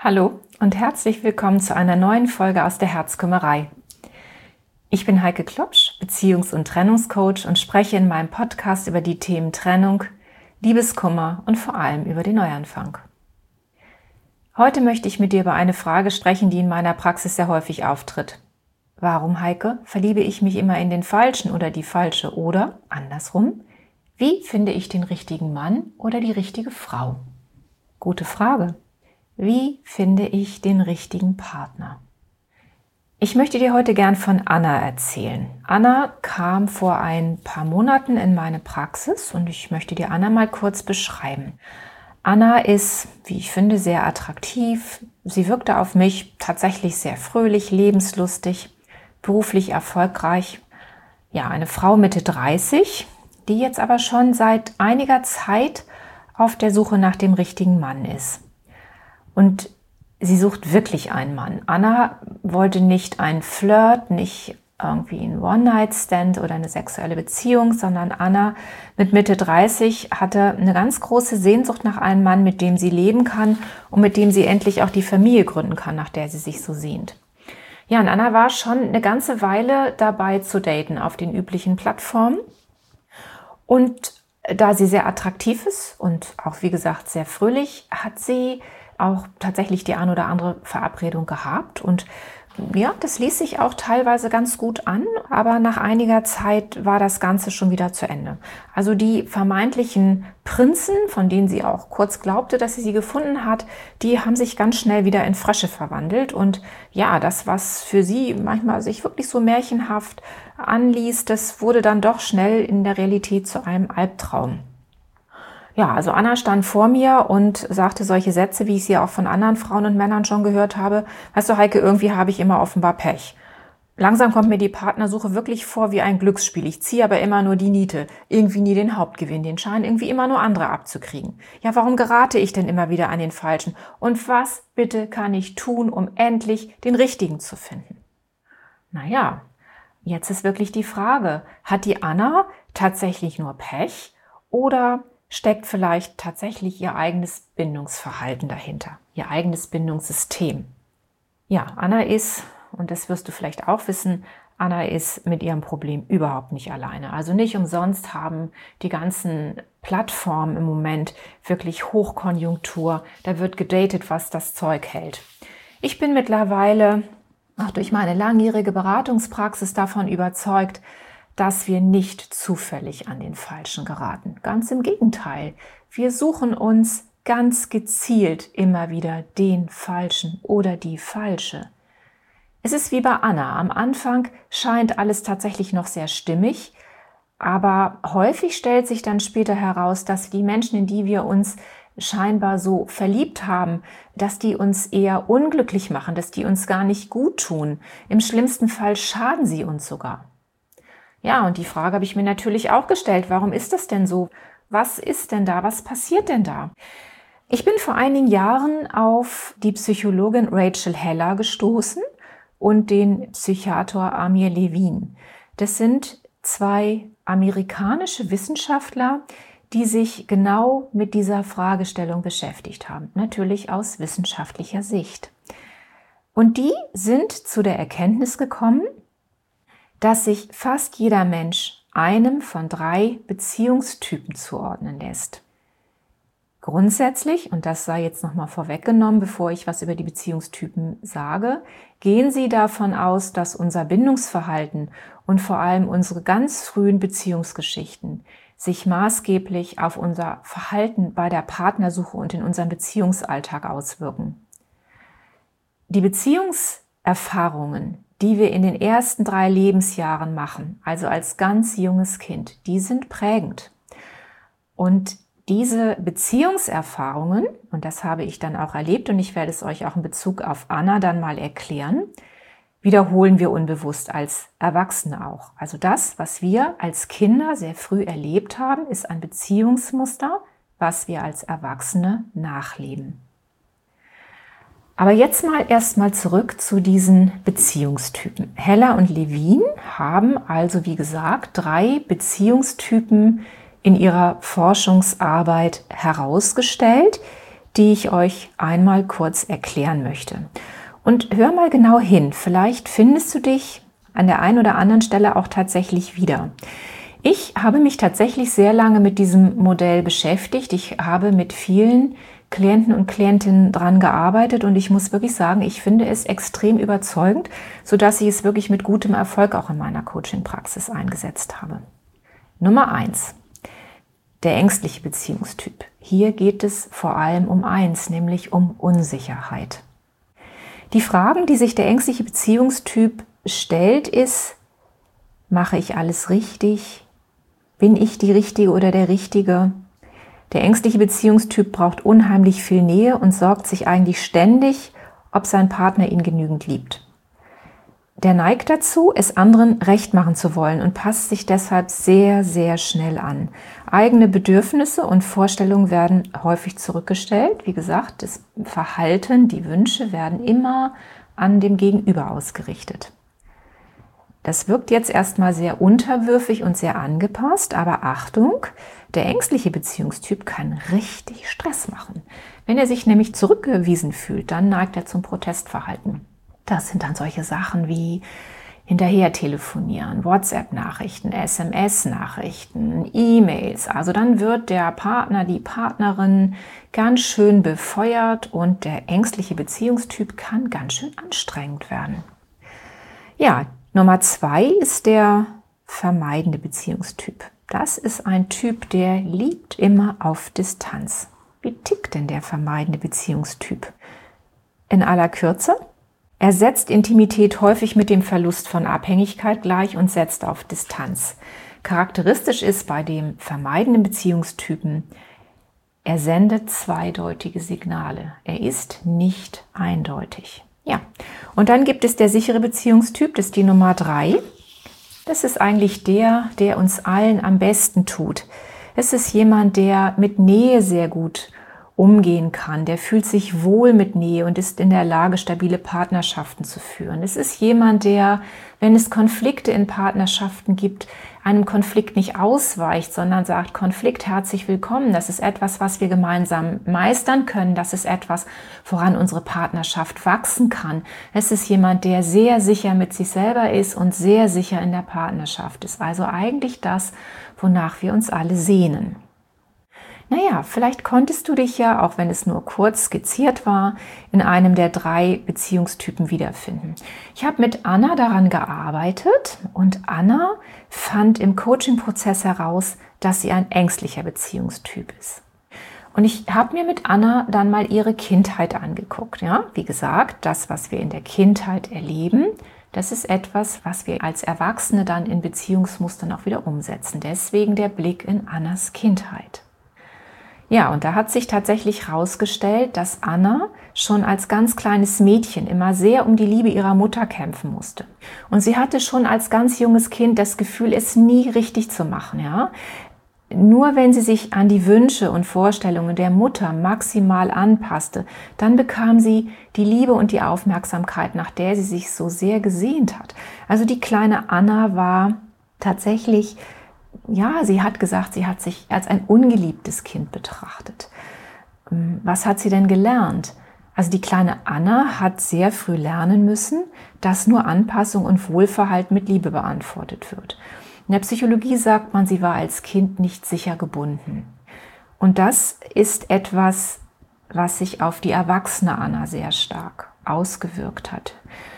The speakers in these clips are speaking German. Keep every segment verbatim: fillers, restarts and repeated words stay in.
Hallo und herzlich willkommen zu einer neuen Folge aus der Herzkümmerei. Ich bin Heike Klopsch, Beziehungs- und Trennungscoach und spreche in meinem Podcast über die Themen Trennung, Liebeskummer und vor allem über den Neuanfang. Heute möchte ich mit dir über eine Frage sprechen, die in meiner Praxis sehr häufig auftritt. Warum, Heike, verliebe ich mich immer in den Falschen oder die Falsche? Oder, andersrum, wie finde ich den richtigen Mann oder die richtige Frau? Gute Frage. Wie finde ich den richtigen Partner? Ich möchte dir heute gern von Anna erzählen. Anna kam vor ein paar Monaten in meine Praxis und ich möchte dir Anna mal kurz beschreiben. Anna ist, wie ich finde, sehr attraktiv. Sie wirkte auf mich tatsächlich sehr fröhlich, lebenslustig, beruflich erfolgreich. Ja, eine Frau Mitte dreißig, die jetzt aber schon seit einiger Zeit auf der Suche nach dem richtigen Mann ist. Und sie sucht wirklich einen Mann. Anna wollte nicht einen Flirt, nicht irgendwie einen One-Night-Stand oder eine sexuelle Beziehung, sondern Anna mit Mitte dreißig hatte eine ganz große Sehnsucht nach einem Mann, mit dem sie leben kann und mit dem sie endlich auch die Familie gründen kann, nach der sie sich so sehnt. Ja, und Anna war schon eine ganze Weile dabei zu daten auf den üblichen Plattformen. Und da sie sehr attraktiv ist und auch, wie gesagt, sehr fröhlich, hat sie auch tatsächlich die ein oder andere Verabredung gehabt. Und ja, das ließ sich auch teilweise ganz gut an, aber nach einiger Zeit war das Ganze schon wieder zu Ende. Also die vermeintlichen Prinzen, von denen sie auch kurz glaubte, dass sie sie gefunden hat, die haben sich ganz schnell wieder in Frösche verwandelt. Und ja, das, was für sie manchmal sich wirklich so märchenhaft anließ, das wurde dann doch schnell in der Realität zu einem Albtraum. Ja, also Anna stand vor mir und sagte solche Sätze, wie ich sie auch von anderen Frauen und Männern schon gehört habe. Weißt du, Heike, irgendwie habe ich immer offenbar Pech. Langsam kommt mir die Partnersuche wirklich vor wie ein Glücksspiel. Ich ziehe aber immer nur die Niete, irgendwie nie den Hauptgewinn, den Schein irgendwie immer nur andere abzukriegen. Ja, warum gerate ich denn immer wieder an den Falschen? Und was bitte kann ich tun, um endlich den Richtigen zu finden? Naja, jetzt ist wirklich die Frage, hat die Anna tatsächlich nur Pech oder steckt vielleicht tatsächlich ihr eigenes Bindungsverhalten dahinter, ihr eigenes Bindungssystem? Ja, Anna ist, und das wirst du vielleicht auch wissen, Anna ist mit ihrem Problem überhaupt nicht alleine. Also nicht umsonst haben die ganzen Plattformen im Moment wirklich Hochkonjunktur. Da wird gedatet, was das Zeug hält. Ich bin mittlerweile auch durch meine langjährige Beratungspraxis davon überzeugt, dass wir nicht zufällig an den Falschen geraten. Ganz im Gegenteil. Wir suchen uns ganz gezielt immer wieder den Falschen oder die Falsche. Es ist wie bei Anna. Am Anfang scheint alles tatsächlich noch sehr stimmig, aber häufig stellt sich dann später heraus, dass die Menschen, in die wir uns scheinbar so verliebt haben, dass die uns eher unglücklich machen, dass die uns gar nicht gut tun. Im schlimmsten Fall schaden sie uns sogar. Ja, und die Frage habe ich mir natürlich auch gestellt. Warum ist das denn so? Was ist denn da? Was passiert denn da? Ich bin vor einigen Jahren auf die Psychologin Rachel Heller gestoßen und den Psychiater Amir Levine. Das sind zwei amerikanische Wissenschaftler, die sich genau mit dieser Fragestellung beschäftigt haben. Natürlich aus wissenschaftlicher Sicht. Und die sind zu der Erkenntnis gekommen, dass sich fast jeder Mensch einem von drei Beziehungstypen zuordnen lässt. Grundsätzlich, und das sei jetzt nochmal vorweggenommen, bevor ich was über die Beziehungstypen sage, gehen sie davon aus, dass unser Bindungsverhalten und vor allem unsere ganz frühen Beziehungsgeschichten sich maßgeblich auf unser Verhalten bei der Partnersuche und in unserem Beziehungsalltag auswirken. Die Beziehungserfahrungen, die wir in den ersten drei Lebensjahren machen, also als ganz junges Kind, die sind prägend. Und diese Beziehungserfahrungen, und das habe ich dann auch erlebt und ich werde es euch auch in Bezug auf Anna dann mal erklären, wiederholen wir unbewusst als Erwachsene auch. Also das, was wir als Kinder sehr früh erlebt haben, ist ein Beziehungsmuster, was wir als Erwachsene nachleben. Aber jetzt mal erstmal zurück zu diesen Beziehungstypen. Heller und Levine haben also, wie gesagt, drei Beziehungstypen in ihrer Forschungsarbeit herausgestellt, die ich euch einmal kurz erklären möchte. Und hör mal genau hin, vielleicht findest du dich an der einen oder anderen Stelle auch tatsächlich wieder. Ich habe mich tatsächlich sehr lange mit diesem Modell beschäftigt. Ich habe mit vielen Klienten und Klientinnen dran gearbeitet und ich muss wirklich sagen, ich finde es extrem überzeugend, sodass ich es wirklich mit gutem Erfolg auch in meiner Coaching-Praxis eingesetzt habe. Nummer eins, der ängstliche Beziehungstyp. Hier geht es vor allem um eins, nämlich um Unsicherheit. Die Fragen, die sich der ängstliche Beziehungstyp stellt, ist: Mache ich alles richtig? Bin ich die Richtige oder der Richtige? Der ängstliche Beziehungstyp braucht unheimlich viel Nähe und sorgt sich eigentlich ständig, ob sein Partner ihn genügend liebt. Der neigt dazu, es anderen recht machen zu wollen und passt sich deshalb sehr, sehr schnell an. Eigene Bedürfnisse und Vorstellungen werden häufig zurückgestellt. Wie gesagt, das Verhalten, die Wünsche werden immer an dem Gegenüber ausgerichtet. Das wirkt jetzt erstmal sehr unterwürfig und sehr angepasst, aber Achtung, der ängstliche Beziehungstyp kann richtig Stress machen. Wenn er sich nämlich zurückgewiesen fühlt, dann neigt er zum Protestverhalten. Das sind dann solche Sachen wie hinterher telefonieren, WhatsApp-Nachrichten, S M S-Nachrichten, E-Mails. Also dann wird der Partner, die Partnerin ganz schön befeuert und der ängstliche Beziehungstyp kann ganz schön anstrengend werden. Ja, Nummer zwei ist der vermeidende Beziehungstyp. Das ist ein Typ, der liebt immer auf Distanz. Wie tickt denn der vermeidende Beziehungstyp? In aller Kürze: Er setzt Intimität häufig mit dem Verlust von Abhängigkeit gleich und setzt auf Distanz. Charakteristisch ist bei dem vermeidenden Beziehungstypen: Er sendet zweideutige Signale. Er ist nicht eindeutig. Ja, und dann gibt es der sichere Beziehungstyp, das ist die Nummer drei. Das ist eigentlich der, der uns allen am besten tut. Es ist jemand, der mit Nähe sehr gut umgehen kann. Der fühlt sich wohl mit Nähe und ist in der Lage, stabile Partnerschaften zu führen. Es ist jemand, der, wenn es Konflikte in Partnerschaften gibt, einem Konflikt nicht ausweicht, sondern sagt: Konflikt, herzlich willkommen. Das ist etwas, was wir gemeinsam meistern können. Das ist etwas, woran unsere Partnerschaft wachsen kann. Es ist jemand, der sehr sicher mit sich selber ist und sehr sicher in der Partnerschaft ist. Also eigentlich das, wonach wir uns alle sehnen. Naja, vielleicht konntest du dich ja, auch wenn es nur kurz skizziert war, in einem der drei Beziehungstypen wiederfinden. Ich habe mit Anna daran gearbeitet und Anna fand im Coaching-Prozess heraus, dass sie ein ängstlicher Beziehungstyp ist. Und ich habe mir mit Anna dann mal ihre Kindheit angeguckt. Ja, wie gesagt, das, was wir in der Kindheit erleben, das ist etwas, was wir als Erwachsene dann in Beziehungsmustern auch wieder umsetzen. Deswegen der Blick in Annas Kindheit. Ja, und da hat sich tatsächlich herausgestellt, dass Anna schon als ganz kleines Mädchen immer sehr um die Liebe ihrer Mutter kämpfen musste. Und sie hatte schon als ganz junges Kind das Gefühl, es nie richtig zu machen. Ja? Nur wenn sie sich an die Wünsche und Vorstellungen der Mutter maximal anpasste, dann bekam sie die Liebe und die Aufmerksamkeit, nach der sie sich so sehr gesehnt hat. Also die kleine Anna war tatsächlich... Ja, sie hat gesagt, sie hat sich als ein ungeliebtes Kind betrachtet. Was hat sie denn gelernt? Also die kleine Anna hat sehr früh lernen müssen, dass nur Anpassung und Wohlverhalten mit Liebe beantwortet wird. In der Psychologie sagt man, sie war als Kind nicht sicher gebunden. Und das ist etwas, was sich auf die erwachsene Anna sehr stark ausgewirkt hat.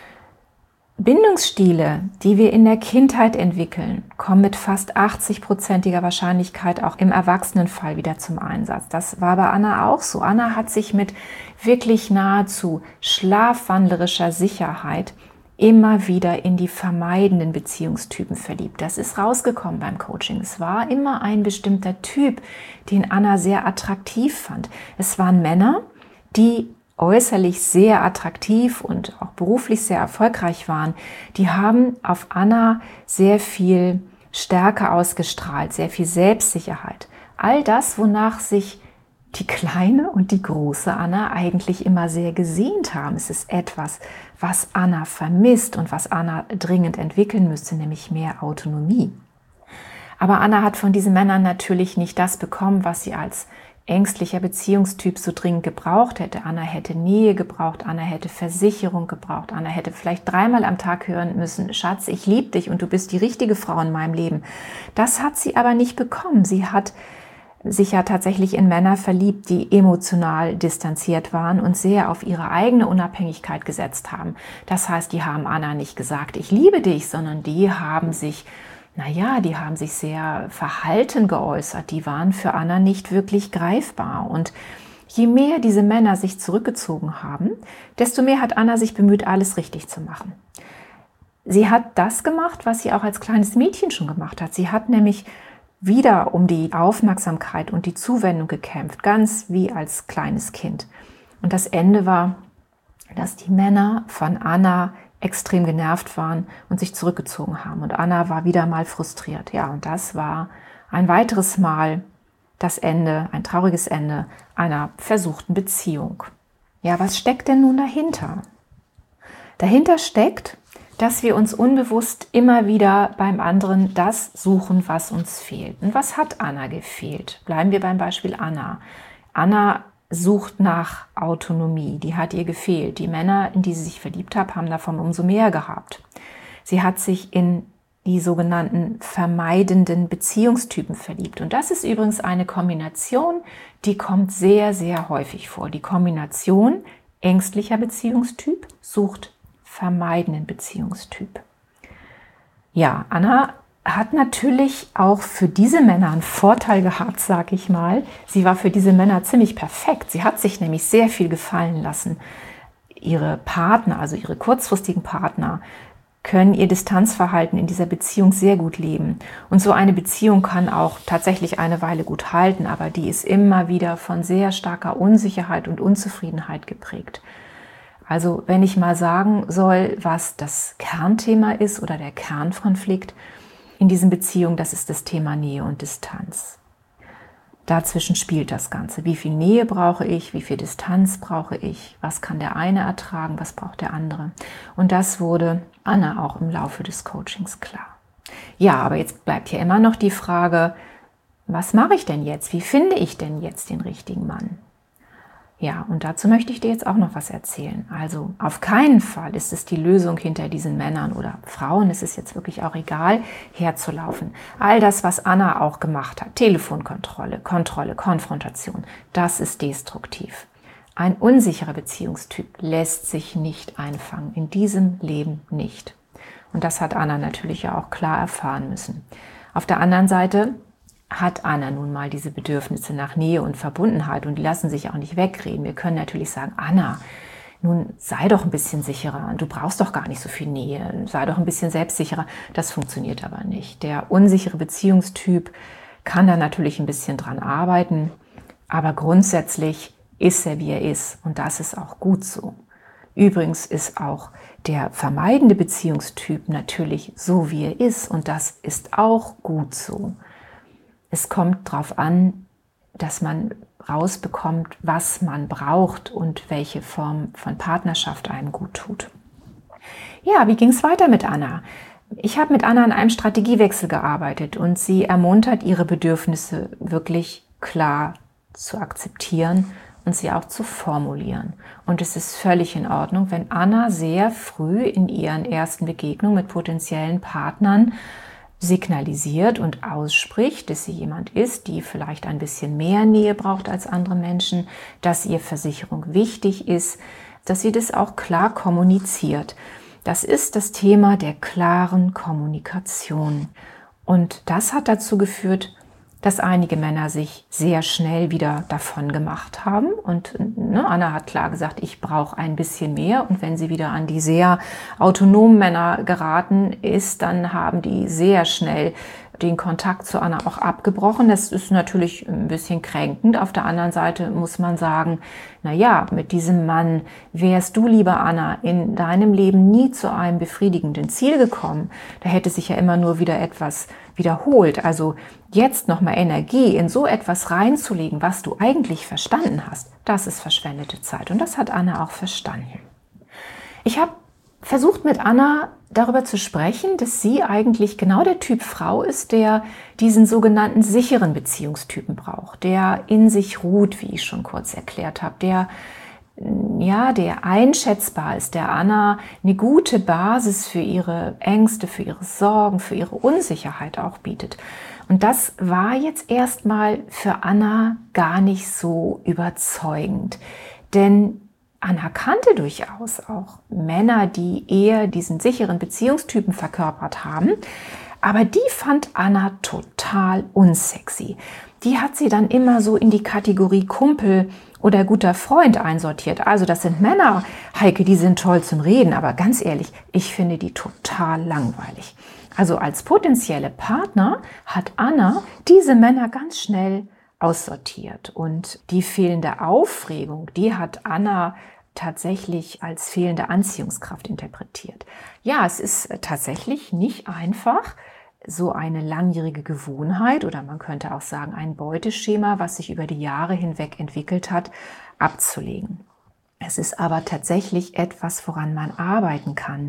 Bindungsstile, die wir in der Kindheit entwickeln, kommen mit fast achtzig-prozentiger Wahrscheinlichkeit auch im Erwachsenenfall wieder zum Einsatz. Das war bei Anna auch so. Anna hat sich mit wirklich nahezu schlafwandlerischer Sicherheit immer wieder in die vermeidenden Beziehungstypen verliebt. Das ist rausgekommen beim Coaching. Es war immer ein bestimmter Typ, den Anna sehr attraktiv fand. Es waren Männer, die äußerlich sehr attraktiv und auch beruflich sehr erfolgreich waren, die haben auf Anna sehr viel Stärke ausgestrahlt, sehr viel Selbstsicherheit. All das, wonach sich die kleine und die große Anna eigentlich immer sehr gesehnt haben. Es ist etwas, was Anna vermisst und was Anna dringend entwickeln müsste, nämlich mehr Autonomie. Aber Anna hat von diesen Männern natürlich nicht das bekommen, was sie als ängstlicher Beziehungstyp so dringend gebraucht hätte. Anna hätte Nähe gebraucht, Anna hätte Versicherung gebraucht, Anna hätte vielleicht dreimal am Tag hören müssen, Schatz, ich liebe dich und du bist die richtige Frau in meinem Leben. Das hat sie aber nicht bekommen. Sie hat sich ja tatsächlich in Männer verliebt, die emotional distanziert waren und sehr auf ihre eigene Unabhängigkeit gesetzt haben. Das heißt, die haben Anna nicht gesagt, ich liebe dich, sondern die haben sich Naja, die haben sich sehr verhalten geäußert, die waren für Anna nicht wirklich greifbar. Und je mehr diese Männer sich zurückgezogen haben, desto mehr hat Anna sich bemüht, alles richtig zu machen. Sie hat das gemacht, was sie auch als kleines Mädchen schon gemacht hat. Sie hat nämlich wieder um die Aufmerksamkeit und die Zuwendung gekämpft, ganz wie als kleines Kind. Und das Ende war, dass die Männer von Anna extrem genervt waren und sich zurückgezogen haben. Und Anna war wieder mal frustriert. Ja, und das war ein weiteres Mal das Ende, ein trauriges Ende einer versuchten Beziehung. Ja, was steckt denn nun dahinter? Dahinter steckt, dass wir uns unbewusst immer wieder beim anderen das suchen, was uns fehlt. Und was hat Anna gefehlt? Bleiben wir beim Beispiel Anna. Anna sucht nach Autonomie, die hat ihr gefehlt. Die Männer, in die sie sich verliebt hat, haben davon umso mehr gehabt. Sie hat sich in die sogenannten vermeidenden Beziehungstypen verliebt. Und das ist übrigens eine Kombination, die kommt sehr, sehr häufig vor. Die Kombination ängstlicher Beziehungstyp sucht vermeidenden Beziehungstyp. Ja, Anna hat natürlich auch für diese Männer einen Vorteil gehabt, sag ich mal. Sie war für diese Männer ziemlich perfekt. Sie hat sich nämlich sehr viel gefallen lassen. Ihre Partner, also ihre kurzfristigen Partner, können ihr Distanzverhalten in dieser Beziehung sehr gut leben. Und so eine Beziehung kann auch tatsächlich eine Weile gut halten, aber die ist immer wieder von sehr starker Unsicherheit und Unzufriedenheit geprägt. Also wenn ich mal sagen soll, was das Kernthema ist oder der Kernkonflikt in diesen Beziehungen, das ist das Thema Nähe und Distanz. Dazwischen spielt das Ganze. Wie viel Nähe brauche ich? Wie viel Distanz brauche ich? Was kann der eine ertragen? Was braucht der andere? Und das wurde Anna auch im Laufe des Coachings klar. Ja, aber jetzt bleibt hier immer noch die Frage, was mache ich denn jetzt? Wie finde ich denn jetzt den richtigen Mann? Ja, und dazu möchte ich dir jetzt auch noch was erzählen. Also auf keinen Fall ist es die Lösung, hinter diesen Männern oder Frauen, es ist jetzt wirklich auch egal, herzulaufen. All das, was Anna auch gemacht hat, Telefonkontrolle, Kontrolle, Konfrontation, das ist destruktiv. Ein unsicherer Beziehungstyp lässt sich nicht einfangen, in diesem Leben nicht. Und das hat Anna natürlich ja auch klar erfahren müssen. Auf der anderen Seite hat Anna nun mal diese Bedürfnisse nach Nähe und Verbundenheit und die lassen sich auch nicht wegreden. Wir können natürlich sagen, Anna, nun sei doch ein bisschen sicherer, du brauchst doch gar nicht so viel Nähe, sei doch ein bisschen selbstsicherer. Das funktioniert aber nicht. Der unsichere Beziehungstyp kann da natürlich ein bisschen dran arbeiten, aber grundsätzlich ist er, wie er ist und das ist auch gut so. Übrigens ist auch der vermeidende Beziehungstyp natürlich so, wie er ist und das ist auch gut so. Es kommt darauf an, dass man rausbekommt, was man braucht und welche Form von Partnerschaft einem gut tut. Ja, wie ging es weiter mit Anna? Ich habe mit Anna an einem Strategiewechsel gearbeitet und sie ermuntert, ihre Bedürfnisse wirklich klar zu akzeptieren und sie auch zu formulieren. Und es ist völlig in Ordnung, wenn Anna sehr früh in ihren ersten Begegnungen mit potenziellen Partnern signalisiert und ausspricht, dass sie jemand ist, die vielleicht ein bisschen mehr Nähe braucht als andere Menschen, dass ihr Versicherung wichtig ist, dass sie das auch klar kommuniziert. Das ist das Thema der klaren Kommunikation. Und das hat dazu geführt, dass einige Männer sich sehr schnell wieder davon gemacht haben. Und ne, Anna hat klar gesagt, ich brauche ein bisschen mehr. Und wenn sie wieder an die sehr autonomen Männer geraten ist, dann haben die sehr schnell den Kontakt zu Anna auch abgebrochen. Das ist natürlich ein bisschen kränkend. Auf der anderen Seite muss man sagen, na ja, mit diesem Mann wärst du, liebe Anna, in deinem Leben nie zu einem befriedigenden Ziel gekommen. Da hätte sich ja immer nur wieder etwas wiederholt. Also jetzt nochmal Energie in so etwas reinzulegen, was du eigentlich verstanden hast, das ist verschwendete Zeit. Und das hat Anna auch verstanden. Ich habe versucht mit Anna darüber zu sprechen, dass sie eigentlich genau der Typ Frau ist, der diesen sogenannten sicheren Beziehungstypen braucht, der in sich ruht, wie ich schon kurz erklärt habe, der ja, der einschätzbar ist, der Anna eine gute Basis für ihre Ängste, für ihre Sorgen, für ihre Unsicherheit auch bietet. Und das war jetzt erstmal für Anna gar nicht so überzeugend, denn Anna kannte durchaus auch Männer, die eher diesen sicheren Beziehungstypen verkörpert haben, aber die fand Anna total unsexy. Die hat sie dann immer so in die Kategorie Kumpel oder guter Freund einsortiert. Also das sind Männer, Heike, die sind toll zum Reden, aber ganz ehrlich, ich finde die total langweilig. Also als potenzielle Partner hat Anna diese Männer ganz schnell aussortiert. Und die fehlende Aufregung, die hat Anna tatsächlich als fehlende Anziehungskraft interpretiert. Ja, es ist tatsächlich nicht einfach, so eine langjährige Gewohnheit oder man könnte auch sagen ein Beuteschema, was sich über die Jahre hinweg entwickelt hat, abzulegen. Es ist aber tatsächlich etwas, woran man arbeiten kann.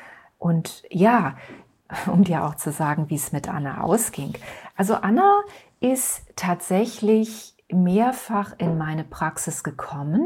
Und ja, um dir auch zu sagen, wie es mit Anna ausging. Also Anna ist tatsächlich mehrfach in meine Praxis gekommen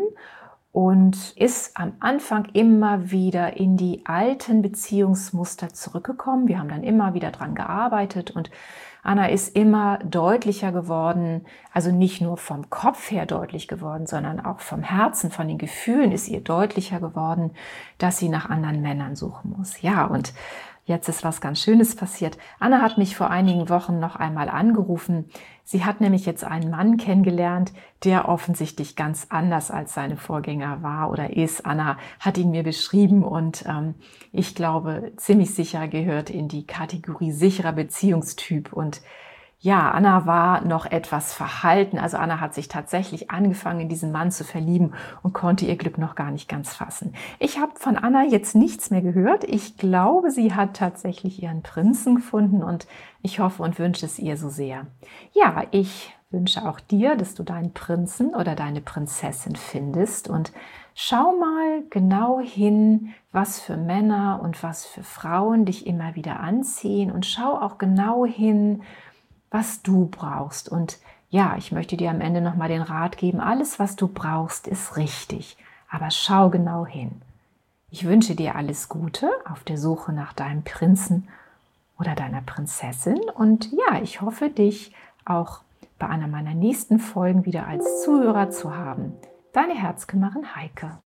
und ist am Anfang immer wieder in die alten Beziehungsmuster zurückgekommen. Wir haben dann immer wieder dran gearbeitet und Anna ist immer deutlicher geworden, also nicht nur vom Kopf her deutlich geworden, sondern auch vom Herzen, von den Gefühlen ist ihr deutlicher geworden, dass sie nach anderen Männern suchen muss. Ja, und jetzt ist was ganz Schönes passiert. Anna hat mich vor einigen Wochen noch einmal angerufen. Sie hat nämlich jetzt einen Mann kennengelernt, der offensichtlich ganz anders als seine Vorgänger war oder ist. Anna hat ihn mir beschrieben und ähm, ich glaube, ziemlich sicher gehört in die Kategorie sicherer Beziehungstyp. Und ja, Anna war noch etwas verhalten. Also Anna hat sich tatsächlich angefangen, in diesen Mann zu verlieben und konnte ihr Glück noch gar nicht ganz fassen. Ich habe von Anna jetzt nichts mehr gehört. Ich glaube, sie hat tatsächlich ihren Prinzen gefunden und ich hoffe und wünsche es ihr so sehr. Ja, ich wünsche auch dir, dass du deinen Prinzen oder deine Prinzessin findest und schau mal genau hin, was für Männer und was für Frauen dich immer wieder anziehen und schau auch genau hin, was du brauchst. Und ja, ich möchte dir am Ende nochmal den Rat geben, alles, was du brauchst, ist richtig, aber schau genau hin. Ich wünsche dir alles Gute auf der Suche nach deinem Prinzen oder deiner Prinzessin und ja, ich hoffe, dich auch bei einer meiner nächsten Folgen wieder als Zuhörer zu haben. Deine Herzkümmerin Heike.